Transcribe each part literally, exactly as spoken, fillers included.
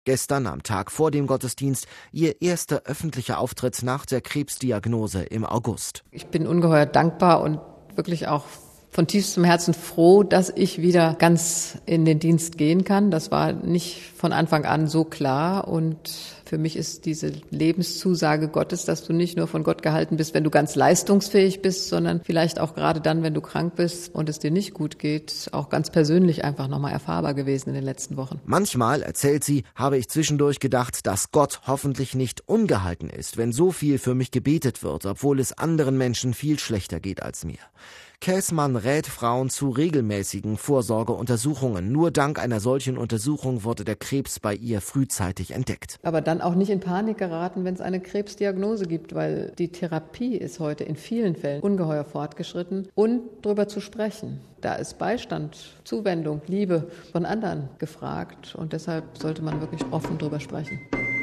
Gestern, am Tag vor dem Gottesdienst, ihr erster öffentlicher Auftritt nach der Krebsdiagnose im August. Ich bin ungeheuer dankbar und wirklich auch von tiefstem Herzen froh, dass ich wieder ganz in den Dienst gehen kann. Das war nicht von Anfang an so klar und für mich ist diese Lebenszusage Gottes, dass du nicht nur von Gott gehalten bist, wenn du ganz leistungsfähig bist, sondern vielleicht auch gerade dann, wenn du krank bist und es dir nicht gut geht, auch ganz persönlich einfach nochmal erfahrbar gewesen in den letzten Wochen. Manchmal, erzählt sie, habe ich zwischendurch gedacht, dass Gott hoffentlich nicht ungehalten ist, wenn so viel für mich gebetet wird, obwohl es anderen Menschen viel schlechter geht als mir. Käßmann rät Frauen zu regelmäßigen Vorsorgeuntersuchungen. Nur dank einer solchen Untersuchung wurde der Krebs bei ihr frühzeitig entdeckt. Aber dann auch nicht in Panik geraten, wenn es eine Krebsdiagnose gibt, weil die Therapie ist heute in vielen Fällen ungeheuer fortgeschritten. Und darüber zu sprechen. Da ist Beistand, Zuwendung, Liebe von anderen gefragt. Und deshalb sollte man wirklich offen darüber sprechen.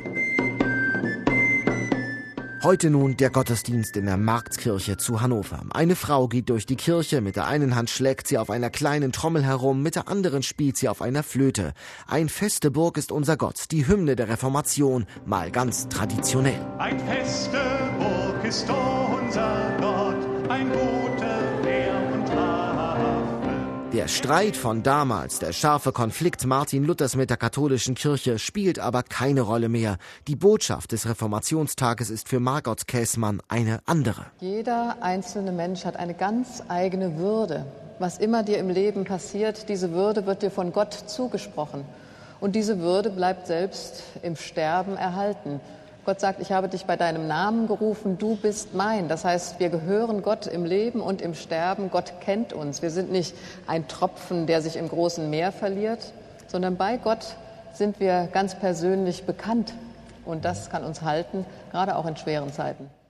Heute nun der Gottesdienst in der Marktkirche zu Hannover. Eine Frau geht durch die Kirche, mit der einen Hand schlägt sie auf einer kleinen Trommel herum, mit der anderen spielt sie auf einer Flöte. Ein feste Burg ist unser Gott, die Hymne der Reformation, mal ganz traditionell. Ein feste Burg ist unser Gott, ein guter Wehr und Hafen. Der Streit von damals, der scharfe Konflikt Martin Luthers mit der katholischen Kirche, spielt aber keine Rolle mehr. Die Botschaft des Reformationstages ist für Margot Käßmann eine andere. Jeder einzelne Mensch hat eine ganz eigene Würde. Was immer dir im Leben passiert, diese Würde wird dir von Gott zugesprochen. Und diese Würde bleibt selbst im Sterben erhalten. Gott sagt, ich habe dich bei deinem Namen gerufen, du bist mein. Das heißt, wir gehören Gott im Leben und im Sterben. Gott kennt uns. Wir sind nicht ein Tropfen, der sich im großen Meer verliert, sondern bei Gott sind wir ganz persönlich bekannt. Und das kann uns halten, gerade auch in schweren Zeiten.